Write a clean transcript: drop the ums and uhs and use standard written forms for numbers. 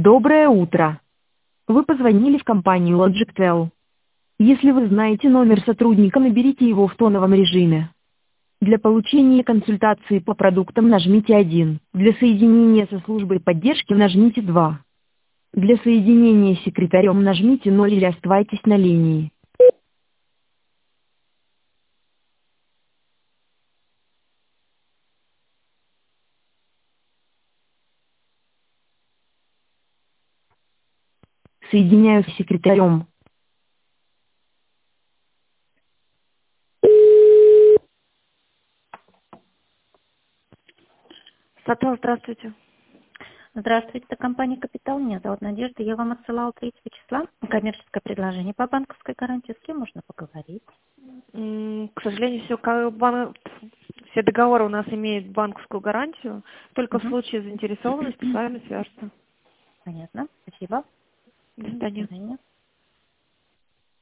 Доброе утро. Вы позвонили в компанию Logictel. Если вы знаете номер сотрудника, наберите его в тоновом режиме. Для получения консультации по продуктам нажмите 1. Для соединения со службой поддержки нажмите 2. Для соединения с секретарем нажмите 0 или оставайтесь на линии. Соединяю с секретарем. Сатал, здравствуйте. Здравствуйте, это компания «Капитал». Меня зовут Надежда. Я вам отсылала 3 числа коммерческое предложение по банковской гарантии. С кем можно поговорить? К сожалению, все договоры у нас имеют банковскую гарантию. Только в Угу. случае заинтересованности с вами свяжутся. Понятно. Спасибо. До До свидания. свидания.